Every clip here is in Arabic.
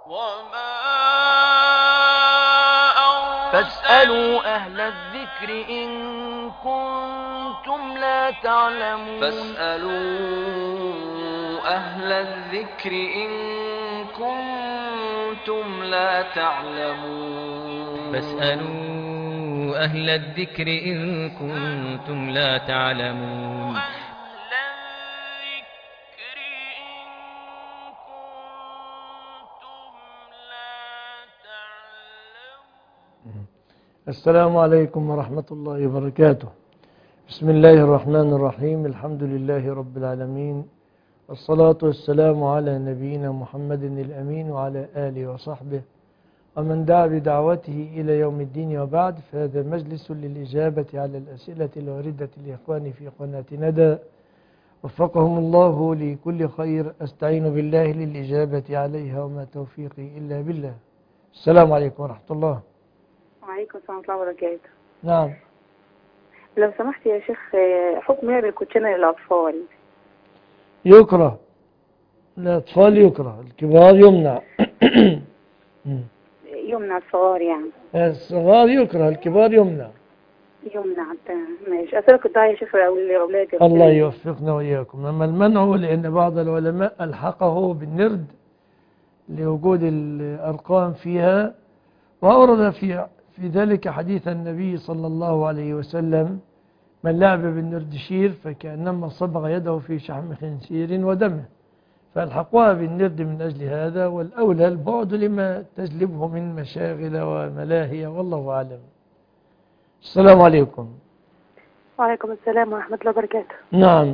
فاسألوا أهل الذكر إن كنتم لا تعلمون. أهل الذكر إن كنتم لا تعلمون. فاسألوا أهل الذكر إن كنتم لا تعلمون. السلام عليكم ورحمة الله وبركاته. بسم الله الرحمن الرحيم. الحمد لله رب العالمين، والصلاة والسلام على نبينا محمد الأمين وعلى آله وصحبه ومن دعا بدعوته إلى يوم الدين، وبعد. فهذا مجلس للإجابة على الأسئلة الواردة لإخواني في قناة ندى، وفقهم الله لكل خير. أستعين بالله للإجابة عليها وما توفيقي إلا بالله. السلام عليكم ورحمة الله. وعليكم السلام ورحمة الله وبركاته. نعم. لو سمحت يا شيخ، حكم لعب الكوتشينة للأطفال؟ يكره. الأطفال يكره، الكبار يمنع. يمنع الصغار يعني؟ الصغار يكره، الكبار يمنع. يمنع. ماشي. أسألك الدعاء يا شيخ لأولادي. الله يوفقنا وإياكم. أما المنع لأن بعض العلماء ألحقه بالنرد لوجود الأرقام فيها، وأورد في ذلك حديث النبي صلى الله عليه وسلم: من لعب بالنردشير فكأنما صبغ يده في شحم خنزير ودمه. فالحقوها بالنرد من أجل هذا، والأولى البعد لما تجلبه من مشاغل وملاهي، والله أعلم. السلام عليكم. وعليكم السلام ورحمة الله وبركاته. نعم.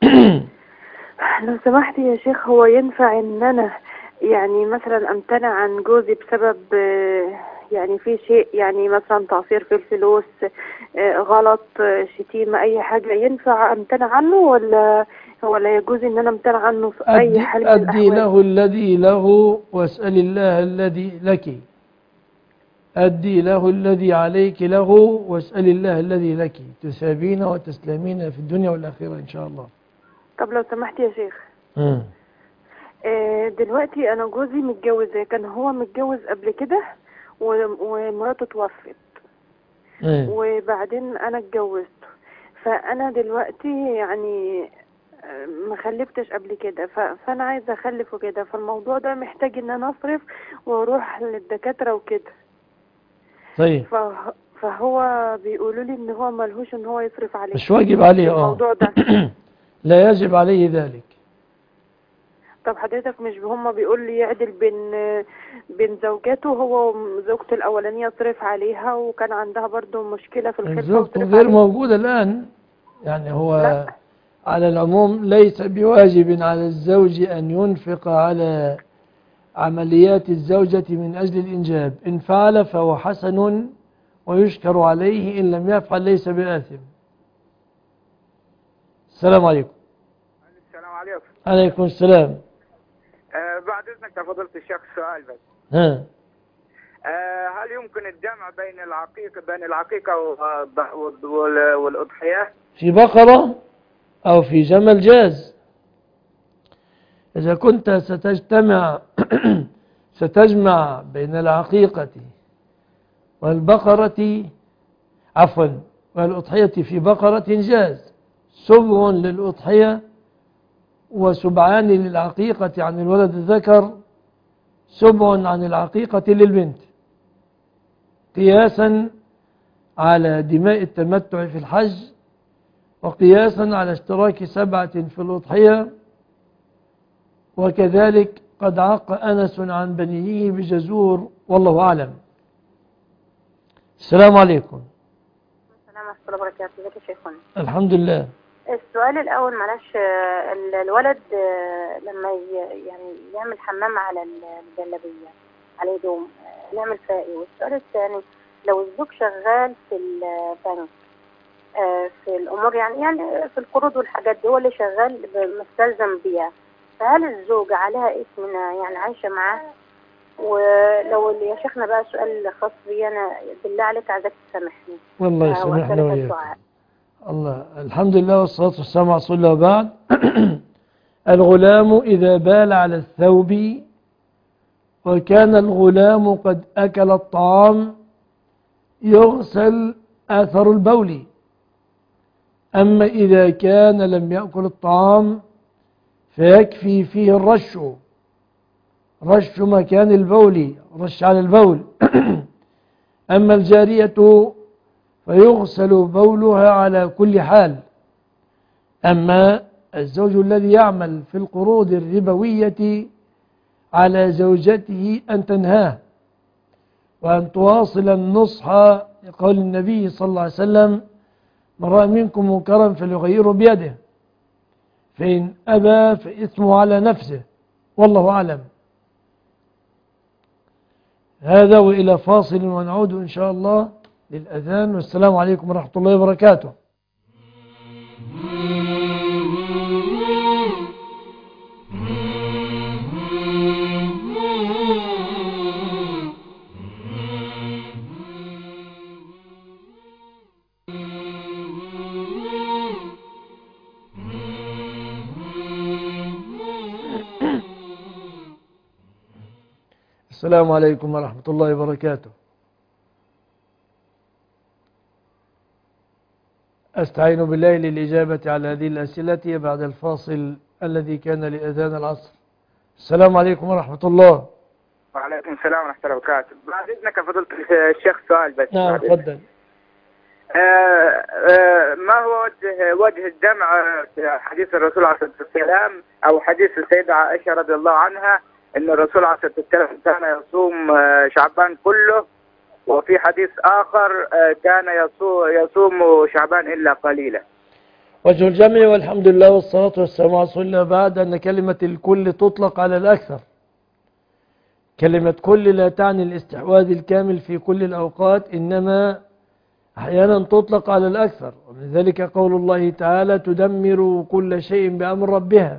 لو سمحت يا شيخ، هو ينفع ان انا يعني مثلا امتنع عن جوزي بسبب يعني في شيء، يعني مثلا تقصير في الفلوس، غلط، شتيمة، اي حاجة، ينفع امتنع عنه ولا يجوز ان انا امتنع عنه في اي حال من الاحوال؟ أدي له الذي له واسأل الله الذي لك. أدي له الذي عليك له واسأل الله الذي لك، تثابين وتسلمين في الدنيا والآخرة إن شاء الله. طب لو سمحت يا شيخ، دلوقتي أنا جوزي متجوز، كان هو متجوز قبل كده ومراته توفت، وبعدين أنا اتجوزته. فأنا دلوقتي يعني ما خلفتش قبل كده، فأنا عايزة أخلف وكده. فالموضوع ده محتاج إن أنا أصرف وأروح للدكاترة وكده. طيب. فهو بيقولوا لي إن هو ملهوش إن هو يصرف عليه. مش واجب عليه الموضوع ده. لا يجب عليه ذلك. طب حضرتك مش هم بيقول لي يعدل بين زوجاته، هو وزوجته الأولانية صرف عليها، وكان عندها برضو مشكلة في الخلفة. زوجته غير موجودة الآن، يعني هو لا. على العموم ليس بواجب على الزوج أن ينفق على عمليات الزوجة من أجل الإنجاب. إن فعل فهو حسن ويشكر عليه، إن لم يفعل ليس بآثم. السلام عليكم. السلام عليكم. عليكم السلام. بعد إذنك يا فضيلة الشيخ سؤال بس. هل يمكن الجمع بين العقيقة والأضحية؟ في بقرة أو في جمل جاز. إذا كنت ستجمع بين العقيقة والبقرة، عفوا، والأضحية في بقرة جاز. سبع للأضحية وسبعان للعقيقة عن الولد الذكر، سبع عن العقيقة للبنت، قياسا على دماء التمتع في الحج، وقياسا على اشتراك 7 في الأضحية. وكذلك قد عق أنس عن بنيه بجزور، والله أعلم. السلام عليكم. السلام ورحمة الله وبركاته. ازيك يا شيخنا؟ الحمد لله. السؤال الأول، معلش، الولد لما يعني يعمل حمام على الجلابية على هدوم نعمل فيها ايه؟ والسؤال الثاني، لو الزوج شغال في البنك في الأمور يعني في القروض والحاجات دي، هو اللي شغال مستلزم بيها، فهل الزوجة عليها اسم يعني عايشة معاه؟ ولو يا شيخنا بقى سؤال خاص بي أنا، بالله عليك عايزك تسامحني. والله يسامحنا وإياك. الله، الحمد لله والصلاة والسلام على رسول الله. وبعد. الغلام إذا بال على الثوب وكان الغلام قد أكل الطعام يغسل آثر البول. أما إذا كان لم يأكل الطعام فيكفي فيه الرش، رش مكان البول، رش على البول. أما الجارية فيغسل بولها على كل حال. أما الزوج الذي يعمل في القروض الربوية على زوجته أن تنهاه وأن تواصل النصح، لقول النبي صلى الله عليه وسلم: من رأى منكم منكرا فليغيره بيده، فإن أبى فإثمه على نفسه، والله أعلم. هذا وإلى فاصل ونعود إن شاء الله للأذان، والسلام عليكم ورحمة الله وبركاته. السلام عليكم ورحمة الله وبركاته. أستعين بالله للإجابة على هذه الأسئلة بعد الفاصل الذي كان لأذان العصر. السلام عليكم ورحمة الله. وعليكم السلام ورحمة الله وبركاته. بعد إذنك فضلت الشيخ سؤال بس. نعم تفضل. ما هو وجه الجمع في حديث الرسول عليه الصلاة والسلام أو حديث السيدة عائشة رضي الله عنها أن الرسول عليه الصلاة والسلام كان يصوم شعبان كله، وفي حديث آخر كان يصوم شعبان إلا قليلا؟ وجه الجمع والحمد لله والصلاة والسلام على رسول الله. بعد أن كلمة الكل تطلق على الأكثر. كلمة كل لا تعني الاستحواذ الكامل في كل الأوقات، إنما أحيانا تطلق على الأكثر. ومن ذلك قول الله تعالى: تدمر كل شيء بأمر ربها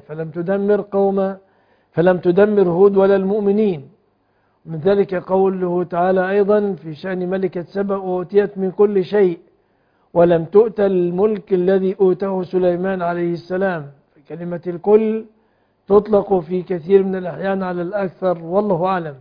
فلم تدمر هود ولا المؤمنين. من ذلك قوله تعالى أيضا في شأن ملكة سبأ: وأوتيت من كل شيء ولم تؤت الملك الذي أوته سليمان عليه السلام. كلمة الكل تطلق في كثير من الأحيان على الأكثر، والله أعلم.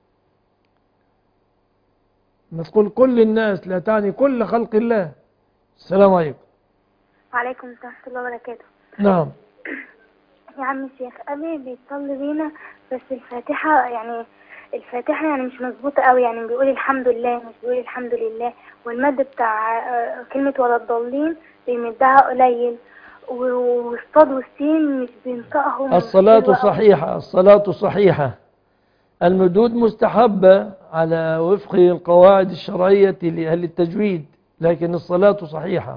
نقول كل الناس لا تعني كل خلق الله. السلام عليكم. وعليكم السلام ورحمة الله وبركاته. نعم. يا عم الشيخ، أبي بيصلي بينا بس الفاتحة يعني مش مظبوطة قوي، يعني بيقول الحمد لله مش بيقول الحمد لله، والمد بتاع كلمة ولا الضالين بيمدها قليل، والصاد والسين مش بينطقهم. الصلاة صحيحة، الصلاة صحيحة. المدود مستحبة على وفق القواعد الشرعية لأهل التجويد، لكن الصلاة صحيحة.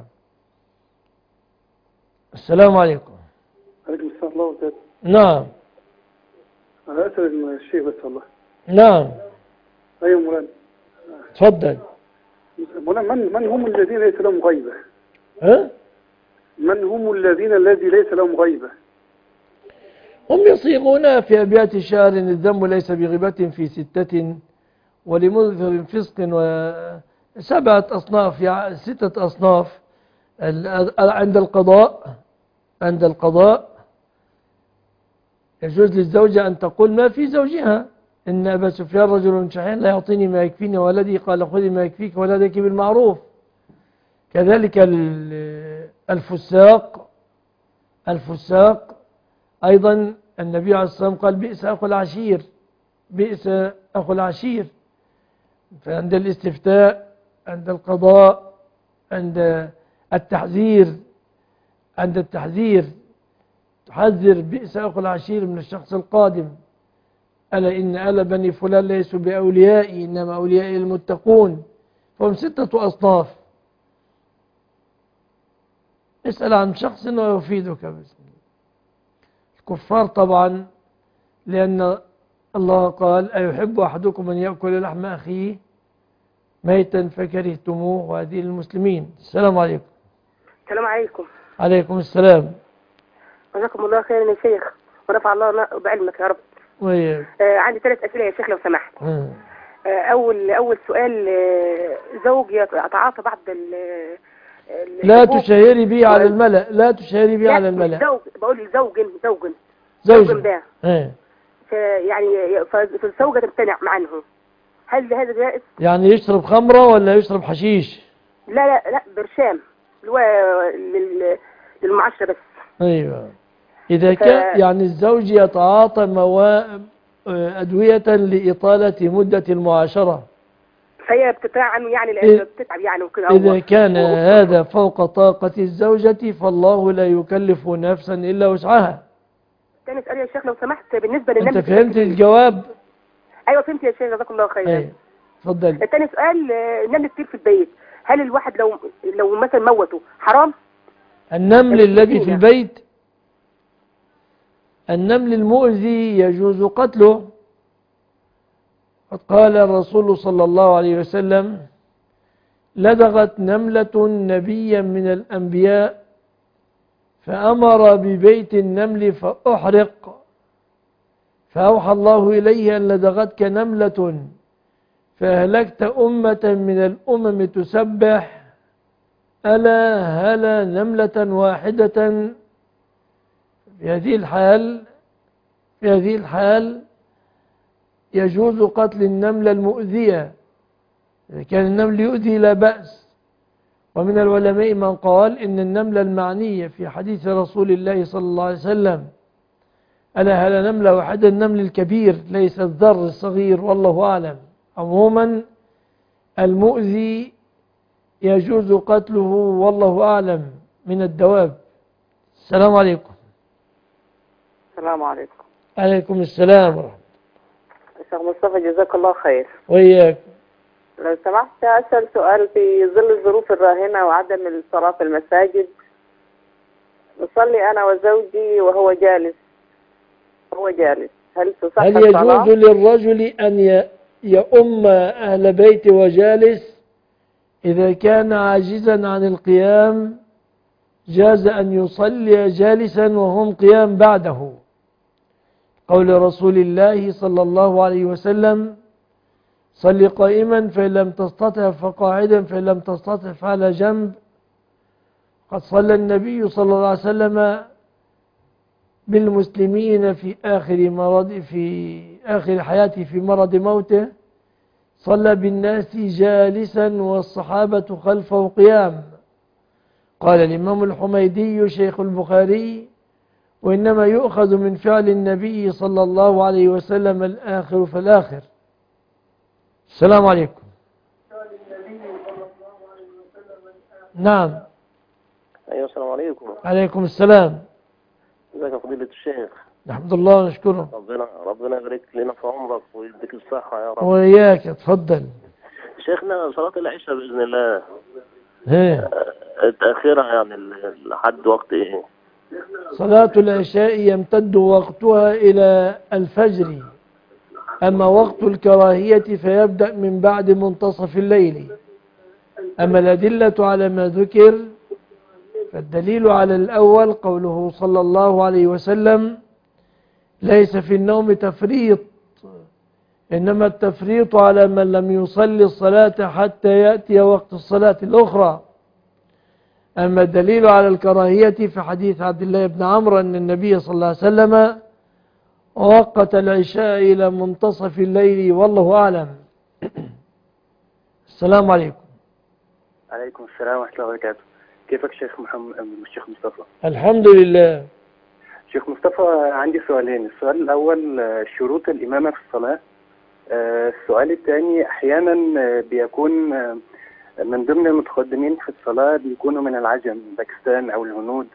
السلام عليكم. عليكم السلام ورحمة الله وبركاته. نعم. أنا أسأل الشيخ بس والله. نعم. أيوة مولانا. تفضل. مولانا، من هم الذين ليس لهم غيبة؟ ها؟ من هم الذين ليس لهم غيبة؟ هم يصيغون في أبيات الشعر: إن الذنب ليس بغيبة في 6 ولمنذر فسق وسبعة أصناف، يعني 6 أصناف. عند القضاء يجوز للزوجة أن تقول ما في زوجها: إن أبا سفيان رجل شحيح لا يعطيني ما يكفيني ولدي، قال خذي ما يكفيك ولدك بالمعروف. كذلك الفساق أيضا النبي عليه الصلاة والسلام قال: بئس أخو العشير، بئس أخو العشير. فعند الاستفتاء، عند القضاء، عند التحذير تحذر بئس أخو العشير من الشخص القادم. ألا إن آل بني فلان ليسوا بأوليائي إنما أوليائي المتقون. فهم 6 أصناف. اسأل عن شخص ويفيدك باسم الكفار طبعا، لأن الله قال: أيحب أحدكم أن يأكل لحم أخيه ميتا فكرهتموه، وهذه المسلمين. السلام عليكم. السلام عليكم. عليكم السلام. جزاكم الله خيرا يا شيخ، ونفع الله بعلمك يا رب. عندي 3 أسئلة يا شيخ لو سمحت. أول سؤال: زوج يتعاطى بعض لا تشهري بي على الملأ، لا تشهري بي على الملأ. زوج، بقول زوج ده يعني فالزوجة تمتنع عنه، هل هذا جائز؟ يعني يشرب خمرة ولا يشرب حشيش؟ لا برشام اللي هو للمعاشرة بس. أيوة. إذا كان يعني الزوج يتعاطى أدوية لإطالة مدة المعاشرة، فهي بتتراعى عنه يعني لأنه بتتعب يعني وكده. إذا كان هذا فوق طاقة الزوجة فالله لا يكلف نفسا إلا وسعها. تاني سؤال يا شيخ لو سمحت بالنسبة للنمل. أنت فهمت الجواب؟ أيوة فهمت يا شيخ جزاك الله خيرا. أيوة اتفضل. التاني سؤال، النمل كتير في البيت، هل الواحد لو مثلا موته حرام؟ النمل الذي في البيت، النمل المؤذي يجوز قتله. قد قال الرسول صلى الله عليه وسلم: لدغت نملة نبيا من الأنبياء فأمر ببيت النمل فأحرق، فأوحى الله إليه أن لدغتك نملة فأهلكت أمة من الأمم تسبح ألا هلا نملة واحدة. في هذه الحال يجوز قتل النملة المؤذية إذا كان النمل يؤذي لا بأس. ومن العلماء من قال إن النملة المعنية في حديث رسول الله صلى الله عليه وسلم ألا هل نملة واحدة النمل الكبير ليس الذر الصغير، والله أعلم. عموما المؤذي يجوز قتله والله أعلم من الدواب. السلام عليكم. السلام عليكم. عليكم السلام ورحمة الله. شيخ مصطفى جزاك الله خير. وإياك. لو سمحت أسأل سؤال، في ظل الظروف الراهنة وعدم الصلاة في المساجد، نصلي أنا وزوجي وهو جالس، هل تصح هل الصلاة؟ يجوز للرجل أن يؤم أهل بيت وجالس؟ إذا كان عاجزا عن القيام جاز أن يصلي جالسا وهم قيام بعده. قول رسول الله صلى الله عليه وسلم: صل قائما فإن لم تستطع فقاعدا فإن لم تستطع فعلى جنب. قد صلى النبي صلى الله عليه وسلم بالمسلمين في آخر حياته في مرض موته، صلى بالناس جالسا والصحابة خلفه قيام. قال الإمام الحميدي شيخ البخاري: وإنما يؤخذ من فعل النبي صلى الله عليه وسلم الآخر فالآخر. السلام عليكم. نعم. أيوة السلام عليكم. عليكم السلام. ازيك يا فضيلة الشيخ؟ الحمد لله ونشكره. ربنا يبارك لنا في عمرك ويديك الصحة يا رب. وإياك. اتفضل. شيخنا صلاة العشاء بإذن الله هي تأخيرها يعني لحد وقت إيه؟ صلاة العشاء يمتد وقتها إلى الفجر، أما وقت الكراهية فيبدأ من بعد منتصف الليل. أما الأدلة على ما ذكر فالدليل على الأول قوله صلى الله عليه وسلم: ليس في النوم تفريط، إنما التفريط على من لم يصلي الصلاة حتى يأتي وقت الصلاة الأخرى. أما الدليل على الكراهية في حديث عبد الله بن عمرو أن النبي صلى الله عليه وسلم وقت العشاء إلى منتصف الليل والله أعلم. السلام عليكم. عليكم السلام ورحمة الله وبركاته. كيفك شيخ الشيخ مصطفى؟ الحمد لله. شيخ مصطفى عندي سؤالين. السؤال الأول شروط الإمامة في الصلاة. السؤال الثاني أحيانا بيكون من ضمن المتقدمين في الصلاة بيكونوا من العجم، باكستان أو الهنود،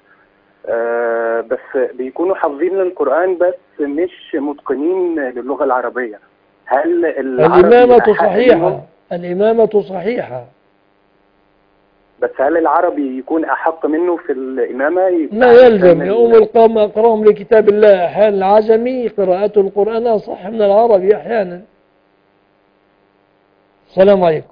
بس بيكونوا حافظين للقرآن بس مش متقنين للغة العربية. هل الإمامة صحيحة؟ الإمامة صحيحة، بس هل العربي يكون أحق منه في الإمامة؟ لا يلزم. يؤم القوم أقرأهم لكتاب الله. أحيانا العجمي قراءة القرآن أصح من العربي أحيانا. السلام عليكم.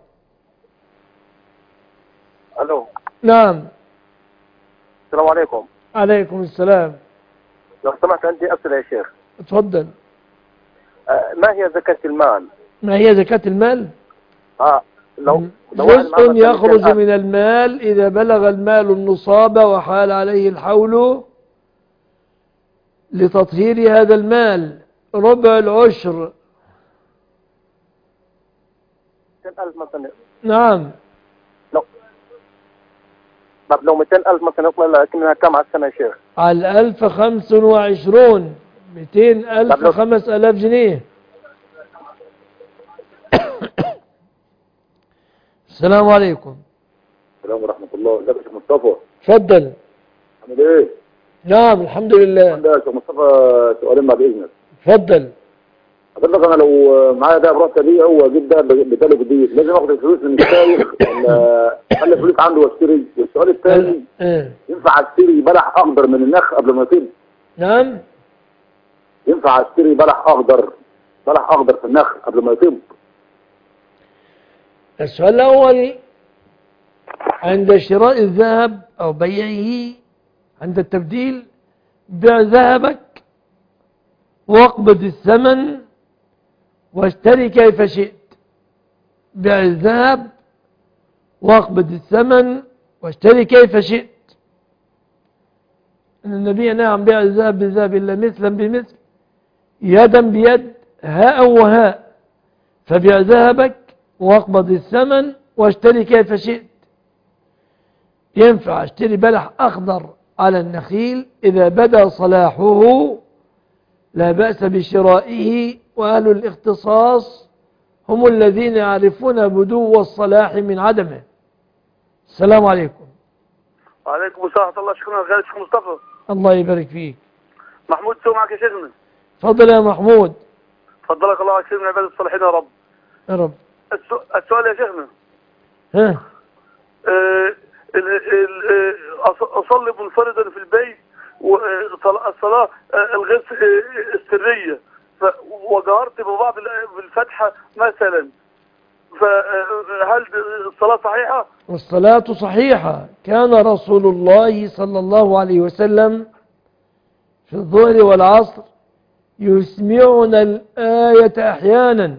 ألو. نعم. السلام عليكم. عليكم السلام. لو سمحت عندي أسئلة يا شيخ. اتفضل. ما هي زكاة المال؟ ما هي زكاة المال؟ لو جزء يخرج من المال إذا بلغ المال النصاب وحال عليه الحول لتطهير هذا المال، ربع العشر. 200,000 مثلا. نعم. لو 200,000 مثلا يطلع لكنها كم على السنة يا شيخ؟ على 1000 25. 200,000 5000 جنيه. السلام عليكم. السلام ورحمة الله. ازيك يا شيخ مصطفى؟ اتفضل. عامل ايه؟ نعم الحمد لله. عندي يا شيخ مصطفى سؤالين بعد اذنك. اتفضل. حضرتك انا لو معايا ده براسه دي هو اجيب ده بداله جديد، لازم اخد الفلوس من الشايخ ولا اخلي الفلوس عنده واشتري؟ والسؤال الثاني ينفع اشتري بلح اخضر من النخ قبل ما يطيب؟ نعم. ينفع اشتري بلح اخضر في النخ قبل ما يطيب؟ السؤال الأول، عند شراء الذهب أو بيعه عند التبديل، بيع ذهبك واقبض الثمن واشتري كيف شئت. بيع الذهب واقبض الثمن واشتري كيف شئت. إن النبي نهى عن بيع الذهب بالذهب إلا مثلا بمثل، يدا بيد، هاء وهاء. فبيع ذهبك واقبض الثمن واشتري كيف شئت. ينفع اشتري بلح أخضر على النخيل إذا بدا صلاحه، لا بأس بشرائه، وأهل الاختصاص هم الذين يعرفون بدو الصلاح من عدمه. السلام عليكم. وعليكم السلام ورحمة الله. شكرا غالي شيخ مصطفى. الله يبارك فيك. محمود سو معك يا شيخنا. تفضل يا محمود. فضلك الله على من عباد الصالحين يا رب. يا رب. السؤال يا شيخنا. ها. أصلي منفردا في البيت، والصلاة الغير السرية، وجهرت ببعض بالفتحة مثلا، فهل الصلاة صحيحة؟ الصلاة صحيحة. كان رسول الله صلى الله عليه وسلم في الظهر والعصر يسمعنا الآية أحيانا،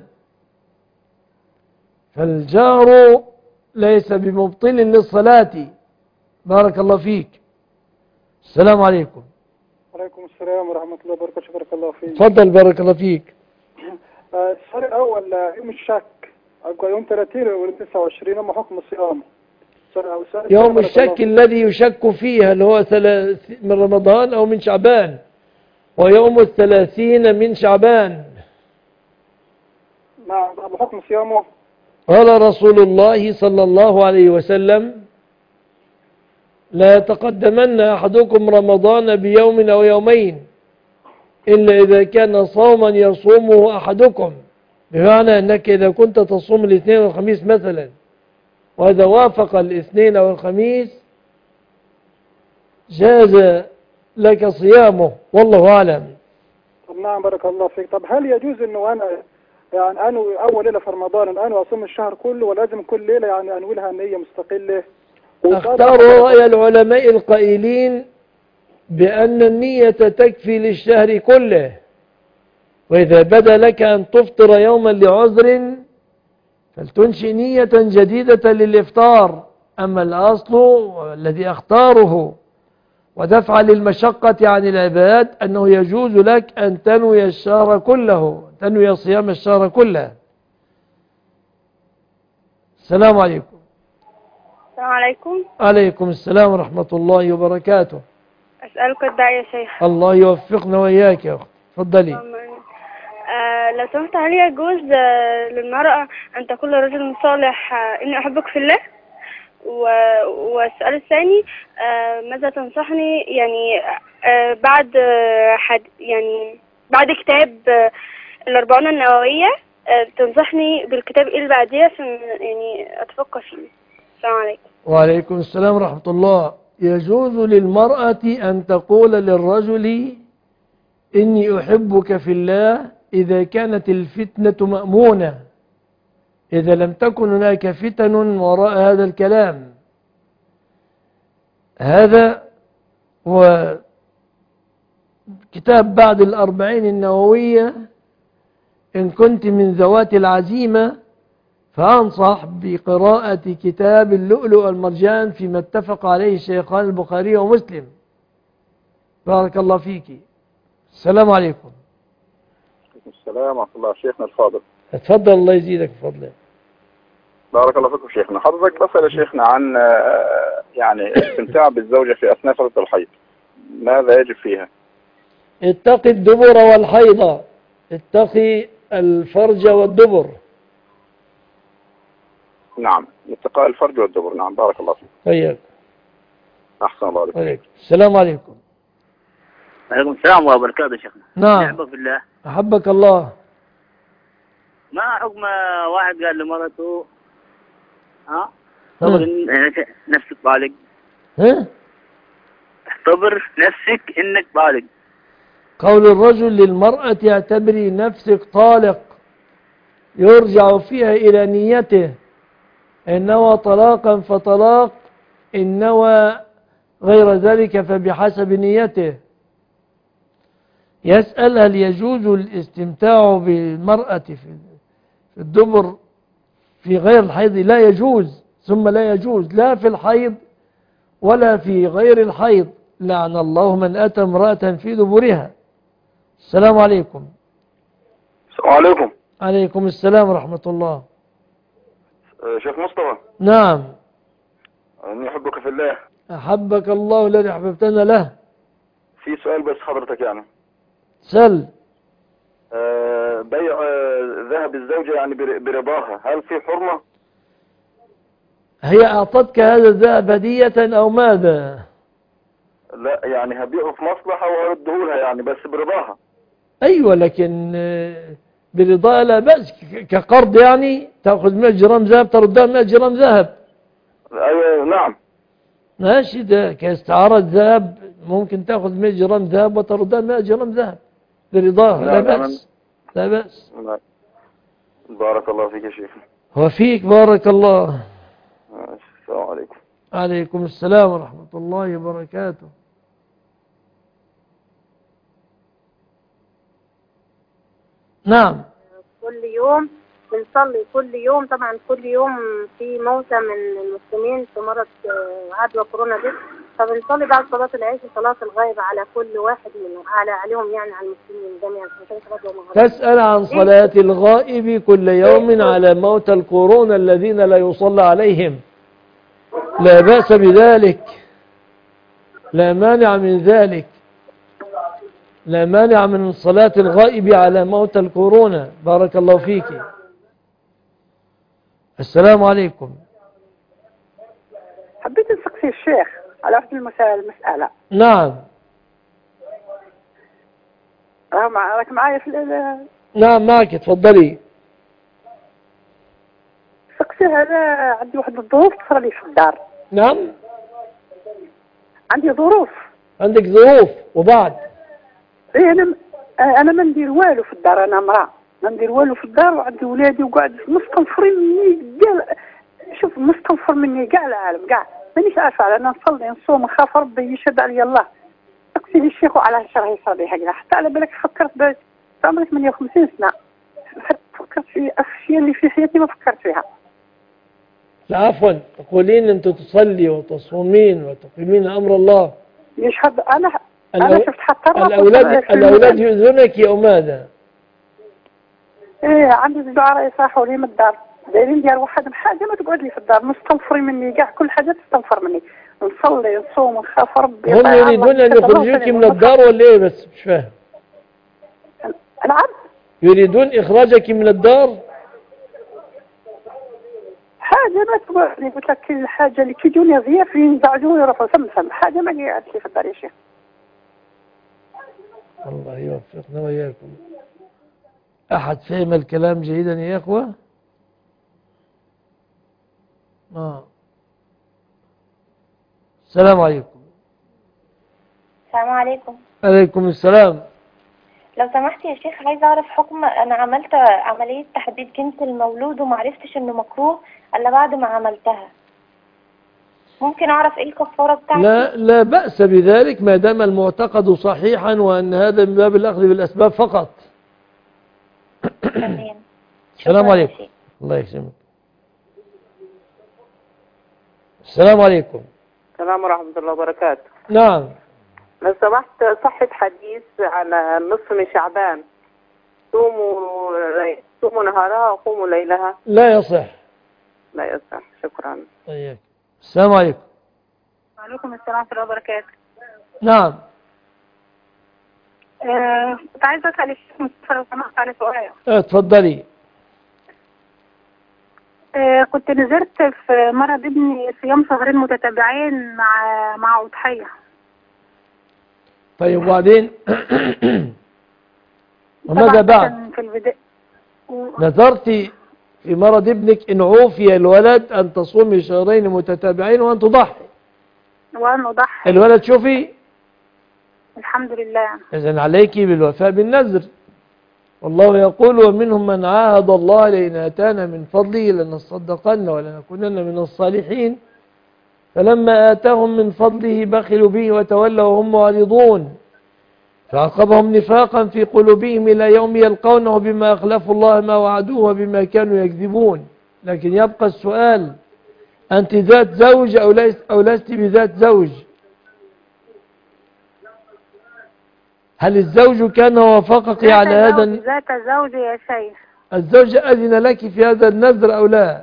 فالجهر ليس بمبطل للصلاة. بارك الله فيك. السلام عليكم. وعليكم السلام ورحمة الله وبركاته. بارك الله فيك. تفضل. بارك الله فيك. السؤال الأول، يوم الشك يوم 30 ولا 29 ما حكم الصيام؟ يوم الشك الذي يشك فيه هل هو من رمضان أو من شعبان، ويوم 30 من شعبان. نعم. بحكم صيامه. قال رسول الله صلى الله عليه وسلم: لا يتقدمن أحدكم رمضان بيوم أو يومين إلا إذا كان صوما يصومه أحدكم. بمعنى أنك إذا كنت تصوم الاثنين والخميس مثلا، وإذا وافق الاثنين أو الخميس جاز لك صيامه، والله أعلم. طب نعم بارك الله فيك. طب هل يجوز أنه أنا يعني أنوي أول ليلة في رمضان أن أصوم الشهر كله، ولازم كل ليلة يعني أنوي نية مستقلة؟ اختاروا رأي العلماء القائلين بأن النية تكفي للشهر كله، وإذا بدا لك أن تفطر يوما لعذر فلتنشئ نية جديدة للإفطار. أما الأصل الذي أختاره ودفع للمشقة عن العباد أنه يجوز لك أن تنوي الشهر كله، تنوي صيام الشهر كله. السلام عليكم. السلام عليكم. عليكم السلام ورحمة الله وبركاته. أسألك الداعي يا شيخ. الله يوفقنا وإياك يا أخت. تفضلي. لو سمحت، هل يجوز للمرأة أن تقول لرجل صالح إني أحبك في الله؟ والسؤال الثاني، ماذا تنصحني يعني بعد كتاب الأربعون النووية، تنصحني بالكتاب إيه اللي بعديه عشان يعني أتفقه فيه؟ السلام عليكم. وعليكم السلام ورحمة الله. يجوز للمرأة أن تقول للرجل إني أحبك في الله إذا كانت الفتنة مأمونة، إذا لم تكن هناك فتن وراء هذا الكلام. هذا هو كتاب بعد الأربعين النووية. إن كنت من ذوات العزيمة فأنصح بقراءة كتاب اللؤلؤ والمرجان فيما اتفق عليه الشيخان البخاري ومسلم. بارك الله فيك. السلام عليكم. وعليكم السلام ورحمة الله. شيخنا الفاضل. اتفضل الله يزيدك فضلا. بارك الله فيكم شيخنا. حضرتك بسأل يا شيخنا عن يعني الاستمتاع بالزوجة في أثناء فترة الحيض، ماذا يجب فيها؟ اتقي الدبر والحيض، اتقي الفرج والدبر. نعم، اتقاء الفرج والدبر. نعم بارك الله فيك. طيب. أحسن الله عليكم. السلام عليكم. وعليكم السلام ورحمة الله وبركاته شيخنا. نعم. أحبك بالله. أحبك الله. ما حكم واحد قال لمرته اعتبر نفسك بالغ. اعتبر نفسك انك بالغ. قول الرجل للمرأة اعتبري نفسك طالق، يرجع فيها إلى نيته، إن نوى طلاقا فطلاق، إن نوى غير ذلك فبحسب نيته. يسأل هل يجوز الاستمتاع بالمرأة في الدبر في غير الحيض؟ لا يجوز، ثم لا يجوز لا في الحيض ولا في غير الحيض. لعن الله من أتى امرأة في دبرها. السلام عليكم. السلام عليكم. عليكم السلام ورحمة الله. شيخ مصطفى. نعم. أني أحبك في الله. أحبك الله الذي أحببتنا له. في سؤال بس حضرتك يعني. سل. بيع ذهب الزوجة يعني برضاها، هل في حرمة؟ هي أعطتك هذا الذهب هدية أو ماذا؟ لا يعني هبيعه في مصلحة وأرده لها يعني بس برضاها. أيوة لكن برضاها لا بأس، كقرض يعني تأخذ 100 جرام ذهب تردها 100 جرام ذهب. أيوة نعم. ماشي، ده كاستعارة ذهب ممكن تأخذ 100 جرام ذهب وتردها 100 جرام ذهب برضاها، لا بأس. لا بأس. بارك الله فيك يا شيخ. وفيك بارك الله. السلام عليكم. عليكم السلام ورحمة الله وبركاته. نعم. كل يوم بنصلي، كل يوم طبعا كل يوم في موتى من المسلمين في مرض عدوى كورونا دي، فبنصلي بعد صلاة العشاء صلاة الغائب على كل واحد منهم، عليهم يعني على المسلمين جميعا. تسأل عن صلاة الغائب كل يوم على موتى الكورونا الذين لا يصلى عليهم. لا بأس بذلك، لا مانع من ذلك، لا مانع من صلاة الغائب على موتى الكورونا. بارك الله فيك. السلام عليكم. حبيت نسقسي الشيخ على واحد المسألة. نعم. راك معايا في نعم معك، تفضلي. سقسي هذا عندي واحد الظروف تصرى لي في الدار. نعم. عندي ظروف. عندك ظروف وبعد؟ ايه انا ما ندير والو في الدار، انا امراه ما ندير والو في الدار وعندي ولادي وقاعد مستنفرين مني كاع. شوف مستنفر مني كاع العالم كاع، مانيش عارفه. انا نصلي نصوم نخاف ربي يشهد علي الله. سقسي لي الشيخ وعلى الشرع يصير لي هكذا، حتى على بالك فكرت عمري 58 سنه فكرت في الاشياء اللي في حياتي ما فكرت فيها. لا عفوا، تقولين أنت تصلي وتصومين وتقيمين أمر الله. يشهد أنا شفت حتى الأولاد يؤذونك أو ماذا؟ إيه عندي الجعراء يصاحوا لي من الدار، دايرين ديال واحد بحاجة ما تقعد لي في الدار، مستنفرين مني كاع، كل حاجة تستنفر مني، نصلي نصوم ونخاف ربي. هم يريدون أن يخرجوك من الدار ولا إيه؟ بس مش فاهم. نعم. يريدون إخراجك من الدار؟ حاجة ما تقعد لي، قلت لك الحاجة اللي كيجوني ضياف ينزعجوني يروحوا ثم حاجة ما قعدت لي في الدار يا شيخ. الله يوفقنا وإياكم. أحد فهم الكلام جيدا يا إخوة؟ السلام عليكم. السلام عليكم. عليكم السلام. لو سمحت يا شيخ، عايزة أعرف حكم، أنا عملت عملية تحديد جنس المولود ومعرفتش إنه مكروه إلا بعد ما عملتها. ممكن أعرف إيه الكفارة بتاعتي؟ لا بأس بذلك ما دام المعتقد صحيحا وأن هذا من باب الأخذ بالأسباب فقط. السلام عليكم. الله يسلمك. السلام عليكم. السلام ورحمة الله وبركاته. نعم. لو سمحت، صحة حديث عن النصف من شعبان صوموا نهارها وقوموا ليلها؟ لا يصح. لا يصح. شكرا. طيب. السلام عليكم. وعليكم السلام ورحمة الله وبركاته. نعم. كنت عايزة أسأل الشيخ مصطفى لو سمحت على سؤال. اتفضلي. كنت نزلت في مرض ابني صيام شهرين متتابعين مع أضحية. طيب وبعدين؟ وماذا بعد؟ في البداية نذرت في مرض ابنك إن عوفي الولد أن تصومي شهرين متتابعين وأن تضحي. وأن أضحي. الولد شوفي. الحمد لله. إذن عليك بالوفاء بالنذر. والله يقول ومنهم من عاهد الله لئن آتانا من فضله لنصدقن ولنكونن من الصالحين فلما آتاهم من فضله بخلوا به وتولوا وهم معرضون فعقبهم نفاقا في قلوبهم إلى يوم يلقونه بما أخلفوا الله ما وعدوه وبما كانوا يكذبون. لكن يبقى السؤال أنت ذات زوج أو لست بذات زوج؟ هل الزوج كان وافقك على هذا؟ ذات زوج يا شيخ. الزوج أذن لك في هذا النذر أو لا؟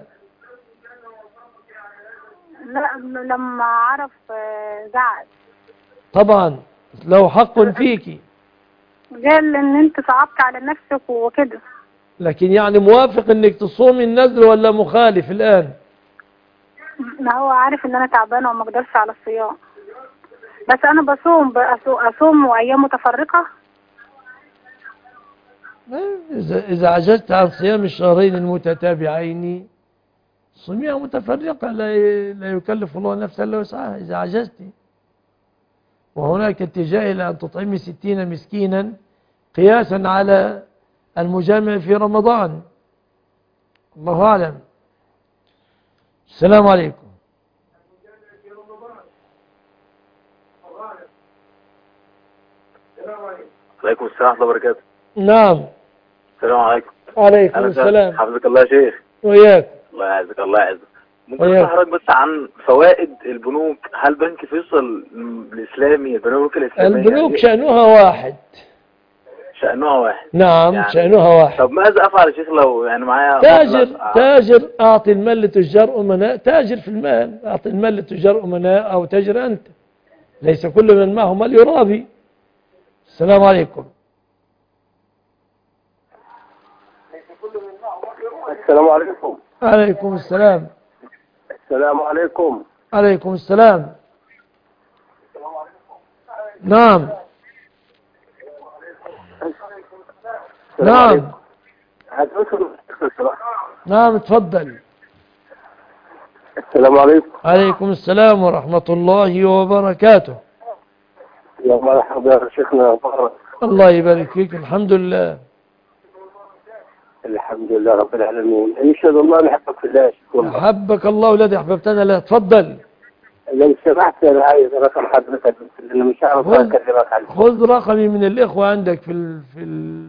لا لما عرف زعل. طبعا له حق فيك. قال ان انت صعبت على نفسك وكده. لكن يعني موافق انك تصومي النذر ولا مخالف الآن؟ ما هو عارف ان انا تعبانة وما اقدرش على الصيام. بس انا اصوم ايام متفرقة. اذا عجزت عن صيام الشهرين المتتابعين صوميها متفرقة. لا يكلف الله نفسا الا وسعها اذا عجزت. وهناك اتجاه الى ان تطعمي 60 مسكينا قياسا على المجامع في رمضان. الله اعلم. السلام عليكم. عليكم السلام ورحمة الله وبركاته. نعم. السلام عليكم. وعليكم السلام. حفظك الله يا شيخ. وياك. الله يعزك الله يعزك. ممكن تحرك بس عن فوائد البنوك؟ هل بنك فيصل الإسلامي البنوك الإسلامية؟ البنوك شأنها واحد. شأنها واحد. نعم يعني شأنها واحد. طب ماذا أفعل يا شيخ لو يعني معايا تاجر أعطي المال لتجار أمناء. تاجر في المال أعطي المال لتجار أمناء أو تاجر أنت. ليس كل من معه مال يرابي. السلام عليكم. السلام عليكم. عليكم السلام. السلام عليكم. عليكم السلام. نعم. نعم. نعم تفضل. السلام عليكم. عليكم السلام ورحمة الله وبركاته. يا مرحبا يا شيخنا مبارك. الله يبارك فيك. الحمد لله. الحمد لله رب العالمين. ان شاء الله نحبك في الله. احبك الله الذي احببتنا له. تفضل. لو سمحت انا عايز رقم حضرتك لان مش عارف اكلمك عنه. خذ رقمي من الاخوه عندك في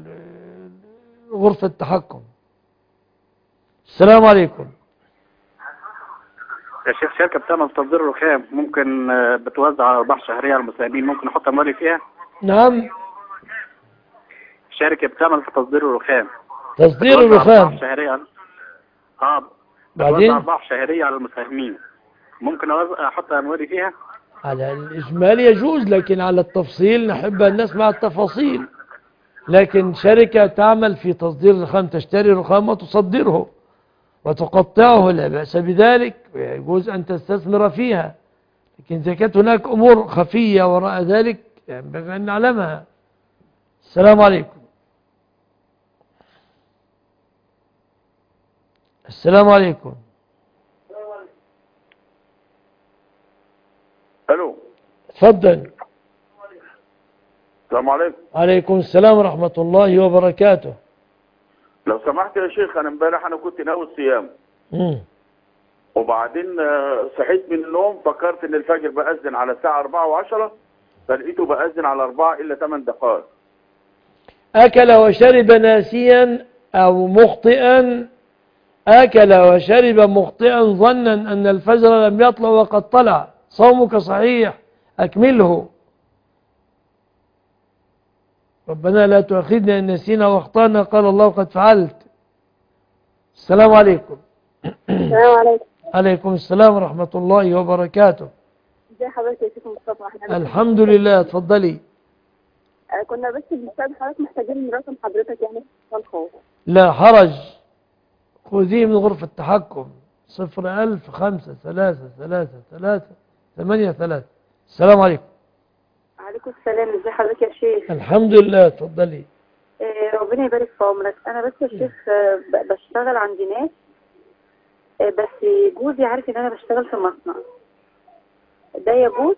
غرفه التحكم. السلام عليكم. يا شيخ شركه بتعمل تصدير رخام ممكن بتوزع ارباح شهريه على المساهمين ممكن نحط اموالي فيها؟ نعم. شركه بتعمل في تصدير الرخام. تصدير الرخام شهريا. بعدين ارباح شهريه على المساهمين ممكن احط اموالي فيها؟ على الاجمال يجوز لكن على التفصيل نحب ان نسمع التفاصيل. لكن شركة تعمل في تصدير الرخام تشتري رخام وتصدره وتقطعه لا بأس بذلك ويجوز أن تستثمر فيها. لكن إذا كانت هناك أمور خفية وراء ذلك ينبغي أن نعلمها. السلام عليكم. السلام عليكم. الو. تفضل. السلام عليكم. عليكم السلام ورحمة الله وبركاته. لو سمحت يا شيخ انا امبارح انا كنت ناوي الصيام. وبعدين صحيت من النوم فكرت ان الفجر بأذن على الساعة 4:10 فلقيته بأذن على 4 إلا 8 دقائق. أكل وشرب ناسيا أو مخطئا. أكل وشرب مخطئا ظنا أن الفجر لم يطلع وقد طلع. صومك صحيح أكمله. ربنا لا تؤاخذنا إن نسينا واخطأنا، قال الله قد فعلت. السلام عليكم. السلام عليكم. عليكم السلام ورحمة الله وبركاته. ازي حضرتك يا شيخ مصطفى؟ الحمد لله، اتفضلي. كنا بس بنسأل حضرتك، محتاجين رقم حضرتك يعني في الخوف. لا حرج، خذيه من غرفة التحكم 01000-533-383. السلام عليكم. وعليكم السلام. ازي حضرتك يا شيخ؟ الحمد لله، اتفضلي. ربنا يبارك في عمرك. انا بس يا شيخ بشتغل عند ناس، بس جوزي عارف ان انا بشتغل في مصنع، ده يجوز؟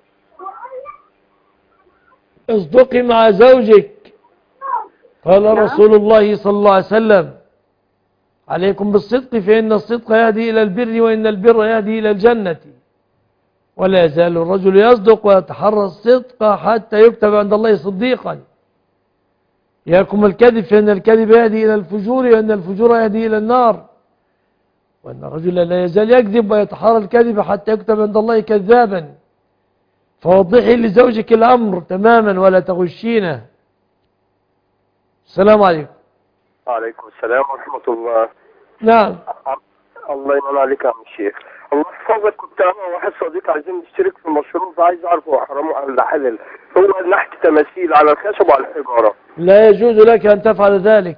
اصدقي مع زوجك. قال نعم. رسول الله صلى الله عليه وسلم: عليكم بالصدق فإن الصدق يهدي إلى البر وإن البر يهدي إلى الجنة. ولا يزال الرجل يصدق ويتحرى الصدق حتى يكتب عند الله صديقا. إياكم الكذب فإن الكذب يهدي إلى الفجور وإن الفجور يهدي إلى النار. وأن الرجل لا يزال يكذب ويتحرى الكذب حتى يكتب عند الله كذابا. فوضحي لزوجك الأمر تماما ولا تغشينه. السلام عليكم. وعليكم السلام ورحمة الله. نعم. الله ينور عليك يا عم الشيخ. الله يحفظك. كنت أنا وواحد صديق عايزين نشترك في المشروع، فعايز أعرف هو حرام ولا حلال. هو نحت تماثيل على الخشب وعلى الحجارة. لا يجوز لك أن تفعل ذلك.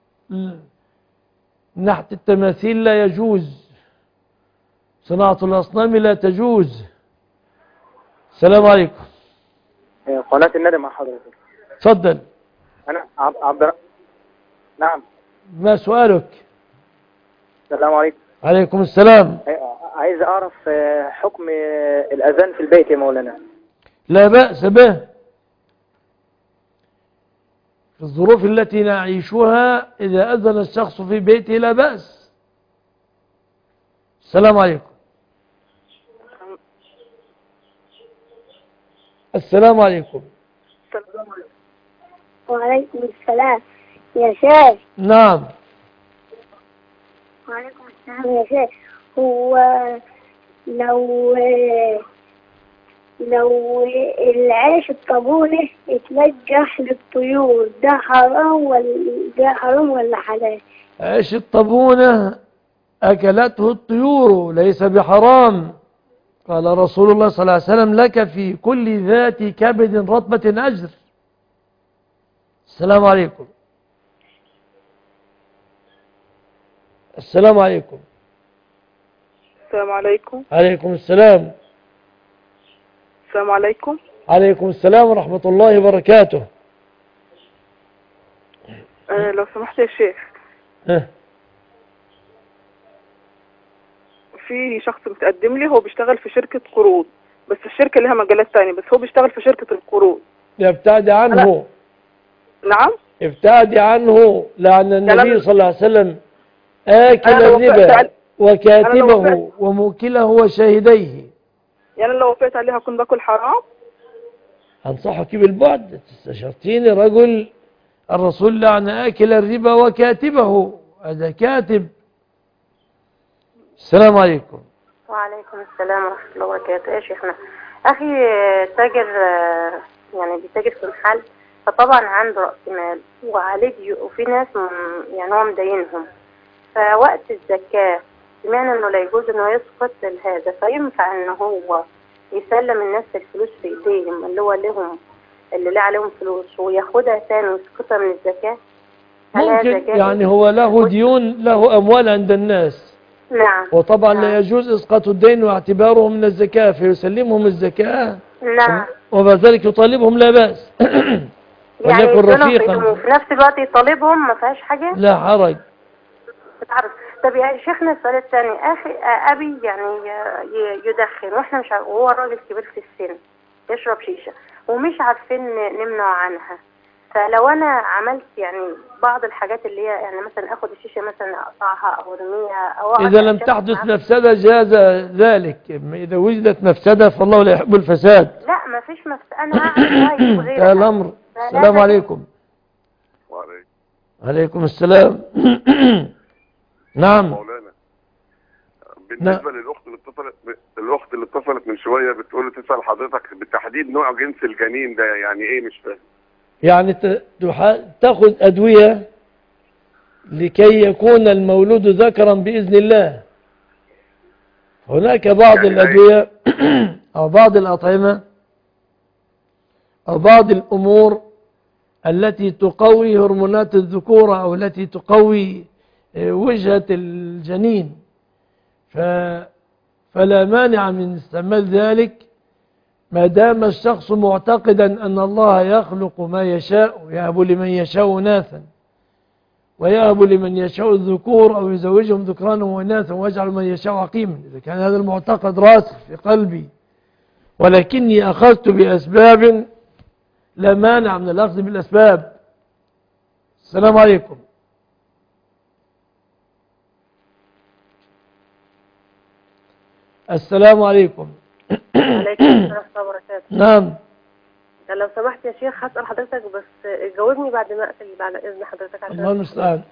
نحت التماثيل لا يجوز، صناعة الأصنام لا تجوز. السلام عليكم. قناة الندى مع حضرتك. تفضل. أنا عبد. نعم. ما سؤالك؟ السلام عليكم. عليكم السلام. عايز أعرف حكم الأذان في البيت يا مولانا. لا بأس به في الظروف التي نعيشها، إذا أذن الشخص في بيته لا بأس. السلام عليكم. السلام عليكم. وعليكم السلام يا شيخ. نعم. وعليكم السلام يا شيخ. هو لو العيش الطابونة يتنجح للطيور، ده حرام ولا حلال؟ عيش الطابونة أكلته الطيور ليس بحرام. قال رسول الله صلى الله عليه وسلم: لك في كل ذات كبد رطبة أجر. السلام عليكم. السلام عليكم. السلام عليكم. عليكم السلام. السلام عليكم. عليكم السلام ورحمة الله وبركاته. لو سمحت يا شيخ، في شخص متقدم لي، هو بيشتغل في شركة قروض، بس الشركة لها مجالات تانية، بس هو بيشتغل في شركة القروض. ابتعدي عنه. نعم. ابتعدي عنه، لأن النبي صلى الله عليه وسلم آكل الربا وكاتبه وموكله وشاهديه. يعني لو وافقت عليها هكون باكل حرام؟ أنصحك بالبعد. استشرتيني رجل الرسول لعن آكل الربا وكاتبه، هذا كاتب. السلام عليكم. وعليكم السلام ورحمة الله وبركاته. يا شيخنا، أخي تاجر، يعني بيتاجر في محل، فطبعا عنده رأس مال وعليه وفي ناس يعني هو مدينهم، فوقت الزكاة سمعنا انه لا يجوز انه يسقط هذا، فينفع ان هو يسلم الناس الفلوس في ايديهم اللي هو لهم، اللي عليهم فلوس، وياخدها ثاني ويسقطها من الزكاة؟ ممكن، يعني هو له ديون، له اموال عند الناس. نعم. وطبعا لا يجوز اسقاط الدين واعتباره من الزكاة، فيسلمهم الزكاة. نعم. وبذلك يطالبهم لا بأس. يعني وليكن رفيقا وفي نفس الوقت يطالبهم ما فيهاش حاجة؟ لا حرج. بتعرف. طب يا شيخنا السؤال الثاني، أبي يعني يدخن واحنا مش عارف، وهو الراجل كبير في السن يشرب شيشة ومش عارفين نمنع عنها، فلو أنا عملت يعني بعض الحاجات اللي هي يعني مثلا أخد الشيشة مثلا أقطعها أو أرميها أو إذا لم تحدث مفسدة جاز ذلك، إذا وجدت مفسدة فالله لا يحب الفساد. لا ما فيش مفسدة، أنا هعمل غيرها. الأمر. السلام عليكم. وعليكم. عليكم السلام. نعم مولانا، بالنسبة للأخت اللي اتصلت من شوية بتقول تسأل حضرتك بالتحديد نوع جنس الجنين ده يعني ايه، مش فاهم. يعني تأخذ أدوية لكي يكون المولود ذكرا بإذن الله. هناك بعض الأدوية أو بعض الأطعمة أو بعض الأمور التي تقوي هرمونات الذكورة أو التي تقوي وجهة الجنين، فلا مانع من استعمال ذلك ما دام الشخص معتقدا أن الله يخلق ما يشاء، يهب لمن يشاء إناثا ويهب لمن يشاء الذكور أو يزوجهم ذكرانا وإناثا ويجعل من يشاء عقيما. إذا كان هذا المعتقد راسخ في قلبي ولكني أخذت بأسباب، لا مانع من الأخذ بالأسباب. السلام عليكم. السلام عليكم. عليكم السلام ورحمة الله وبركاته. نعم. لو سمحت يا شيخ هسأل حضرتك بس جاوبني بعد ما أقفل بعد إذن حضرتك عشان الله المستعان.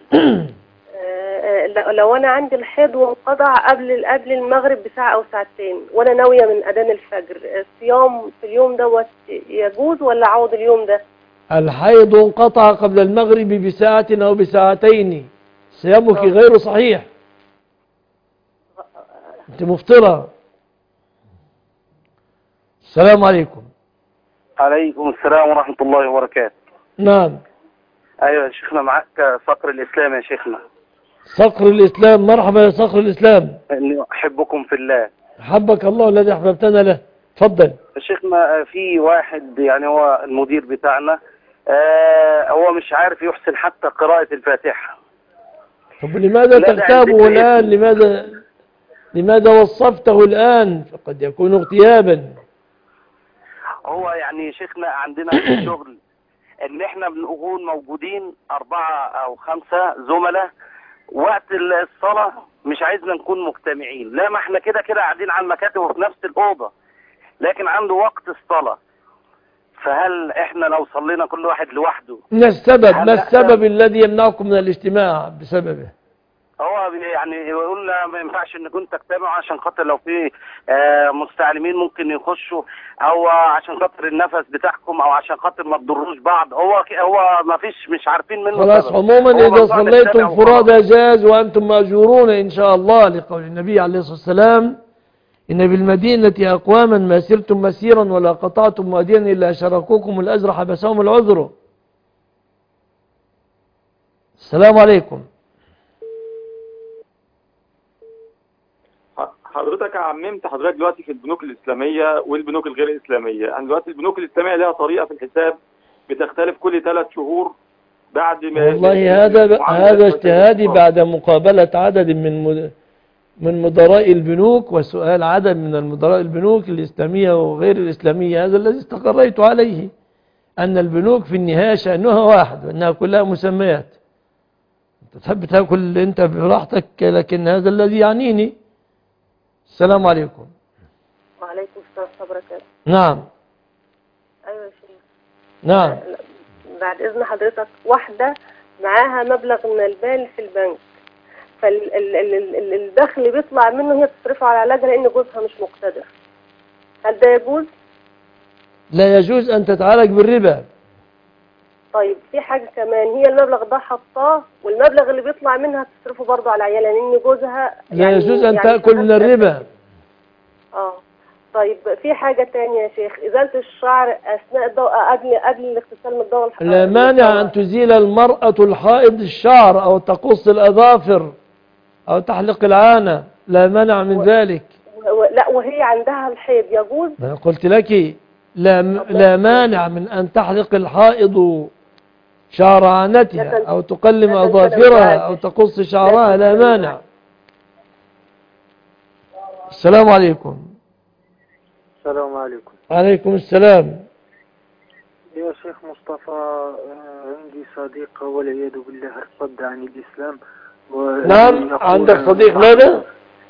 لو أنا عندي الحيض وانقطع قبل المغرب بساعة أو ساعتين وأنا ناوية من أذان الفجر، الصيام في اليوم دوت يجوز ولا عوض اليوم ده؟ الحيض انقطع قبل المغرب بساعة أو بساعتين، صيامك غير صحيح، أنت مفطرة. السلام عليكم. عليكم السلام ورحمة الله وبركاته. نعم. أيوة يا شيخنا، معك صقر الإسلام يا شيخنا. صقر الإسلام، مرحبا يا صقر الإسلام. إني أحبكم في الله. أحبك الله الذي أحببتنا له. تفضل يا شيخنا. في واحد يعني هو المدير بتاعنا، هو مش عارف يحسن حتى قراءة الفاتحة. طب لماذا تغتابه الآن؟ لماذا وصفته الآن؟ فقد يكون اغتيابا. هو يعني شيخنا عندنا في الشغل ان احنا بنكون موجودين 4 أو 5 زملاء، وقت الصلاة مش عايزنا نكون مجتمعين، لا ما احنا كده قاعدين على المكاتب وفي نفس الأوضة، لكن عنده وقت الصلاة. فهل احنا لو صلينا كل واحد لوحده ما السبب الذي يمنعكم من الاجتماع بسببه؟ هو يعني يقول ما ينفعش انكم تجتمعوا عشان خاطر لو في مستعلمين ممكن يخشوا، او عشان خاطر النفس بتاعكم، او عشان خاطر ما تضروش بعض. هو ما فيش، مش عارفين منه. خلاص عموما إذا صليتم فرادى جاز وأنتم مأجورون إن شاء الله، لقول النبي عليه الصلاة والسلام: إن بالمدينة أقواما ما سرتم مسيرا ولا قطعتم واديا إلا شاركوكم الأجر حبسهم العذر. السلام عليكم. حضرتك عممت حضرتك دلوقتي في البنوك الإسلامية والبنوك الغير إسلامية. يعني دلوقتي البنوك الإسلامية لها طريقة في الحساب بتختلف كل 3 شهور بعد ما. والله هذا اجتهادي بعد مقابلة عدد من مدراء البنوك وسؤال عدد من المدراء البنوك الإسلامية وغير الإسلامية. هذا الذي استقريت عليه، أن البنوك في النهاية شأنها واحد وأنها كلها مسميات. أنت تحب تأكل أنت براحتك، لكن هذا الذي يعنيني. السلام عليكم. وعليكم السلام ورحمة الله وبركاته. نعم. أيوة يا شيخ. نعم. بعد إذن حضرتك، واحدة معاها مبلغ من المال في البنك، فالدخل بيطلع منه هي تصرفه على علاجها لأن جوزها مش مقتدر، هل ده يجوز؟ لا يجوز أن تتعالج بالربا. طيب في حاجة كمان، هي المبلغ ده حطاه والمبلغ اللي بيطلع منها تصرفه برضه على عيالها لأن جوزها لا يجوز أن تأكل من الربا. طيب في حاجة تانية يا شيخ، إزالة الشعر أثناء قبل الاغتسال من الدورة الحمراء. لا مانع أن تزيل المرأة الحائض الشعر أو تقص الأظافر أو تحلق العانة، لا مانع من ذلك. لا وهي عندها الحيض يجوز؟ أنا قلت لك لا مانع من أن تحلق الحائض شعر عانتها أو تقلم أظافرها أو تقص شعرها، لا مانع. السلام عليكم. السلام عليكم. عليكم السلام. يا شيخ مصطفى، عندي صديق والعياذ بالله ارتد عن الإسلام. نعم، عندك صديق ماذا؟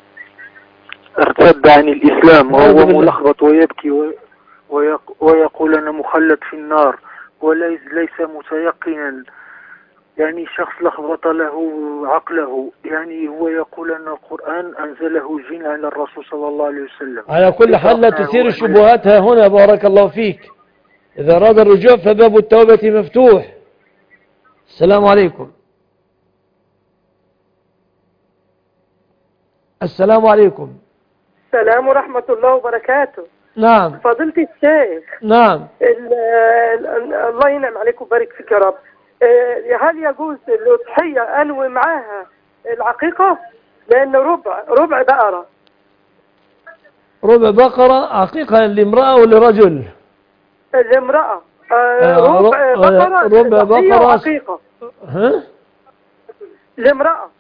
ارتد عن الإسلام وهو ملخبط ويبكي ويقول أنا مخلد في النار وليس متيقنا. يعني شخص لخبط له عقله، يعني هو يقول أن القرآن أنزله جن على الرسول صلى الله عليه وسلم. على كل حال لا تثير الشبهات ها هنا، بارك الله فيك. إذا أراد الرجوع فباب التوبة مفتوح. السلام عليكم. السلام عليكم. السلام ورحمة الله وبركاته. نعم. فضيلة الشيخ. نعم. الله ينعم عليك ويبارك فيك يا رب. هل يجوز الأضحية أنوي معاها العقيقة؟ لأن ربع بقرة. ربع بقرة عقيقة لامرأة ولرجل؟ الامرأة. ربع بقرة عقيقة. ها؟ الامرأة.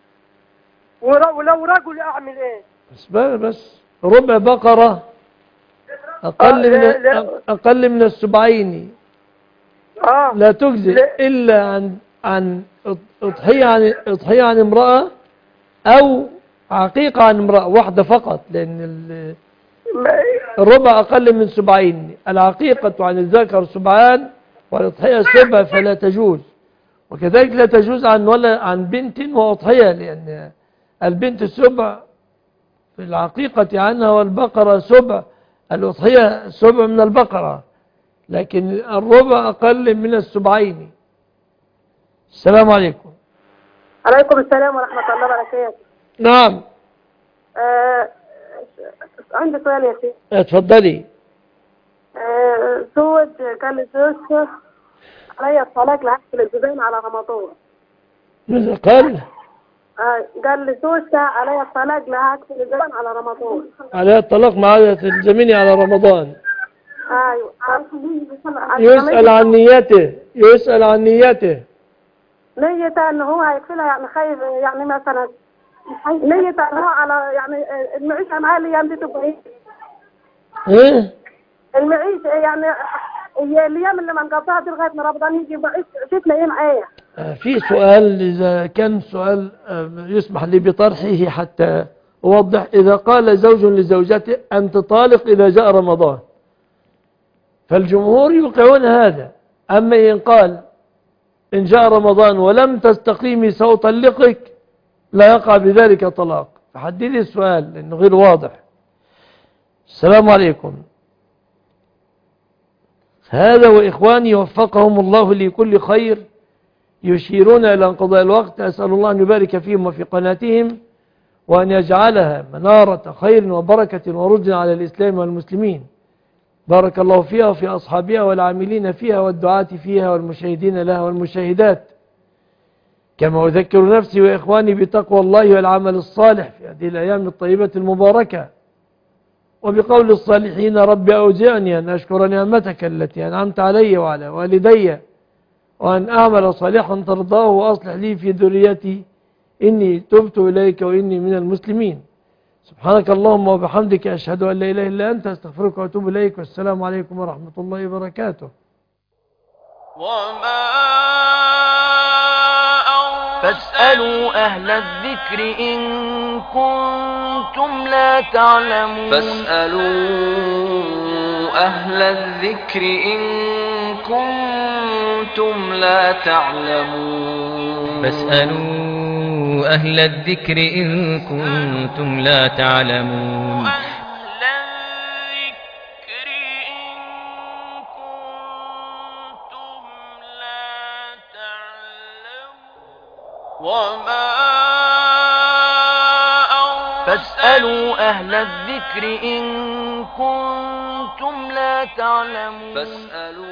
ولو رجل أعمل إيه؟ بس ربع بقرة أقل من السبعين لا تجزئ إلا عن أضحية عن امرأة أو عقيقة عن امرأة واحدة فقط، لأن الربع أقل من 70. العقيقة عن الذكر 7 والأضحية 7 فلا تجوز. وكذلك لا تجوز عن بنت وأضحية، لأن البنت 7 في العقيقة عنها، والبقرة 7، الأضحية 7 من البقرة، لكن الربع أقل من 70. السلام عليكم. عليكم السلام ورحمة الله وبركاته. نعم. عندي سؤال يا شيخ. اتفضلي. زوج كان لزوجته علي الطلاق لعقد الالتزام على رمضان. ماذا قال؟ قال لزوجته علي الطلاق لعقد الالتزام على رمضان. عليها الطلاق مع تلزميني على رمضان. ايوه. يسأل عن نيته. نيته ان هو هيكفلها، يعني خايف، يعني مثلا نيته ان هو على يعني المعيشه معاه الايام دي تبقى ايه؟ المعيشه يعني الايام اللي ما نقضيها دي لغايه ما رمضان يجي عيشتنا ايه معاه. في سؤال، إذا كان سؤال يسمح لي بطرحه حتى أوضح. إذا قال زوج لزوجته أنت طالق إذا جاء رمضان، فالجمهور يوقعون هذا. أما إن قال إن جاء رمضان ولم تستقيمي سأطلقك، لا يقع بذلك طلاق. فحددي السؤال لأنه غير واضح. السلام عليكم. هذا وإخواني وفقهم الله لكل خير يشيرون إلى انقضاء الوقت. أسأل الله أن يبارك فيهم وفي قناتهم، وأن يجعلها منارة خير وبركة ورد على الإسلام والمسلمين. بارك الله فيها وفي أصحابها والعاملين فيها والدعاة فيها والمشاهدين لها والمشاهدات. كما أذكر نفسي وإخواني بتقوى الله والعمل الصالح في هذه الأيام الطيبة المباركة، وبقول الصالحين رب أوزعني أن أشكر نعمتك التي أنعمت علي وعلى والدي، وأن أعمل صالحا ترضاه وأصلح لي في ذريتي إني تبت إليك وإني من المسلمين. سبحانك اللهم وبحمدك أشهد أن لا إله إلا أنت أستغفرك وأتوب إليك، والسلام عليكم ورحمة الله وبركاته. فاسألوا أهل الذكر إن كنتم لا تعلمون. فاسألوا أهل الذكر إن كنتم لا تعلمون. فاسألوا أهل الذكر إن كنتم لا تعلمون. فاسألوا أهل الذكر إن كنتم لا تعلمون.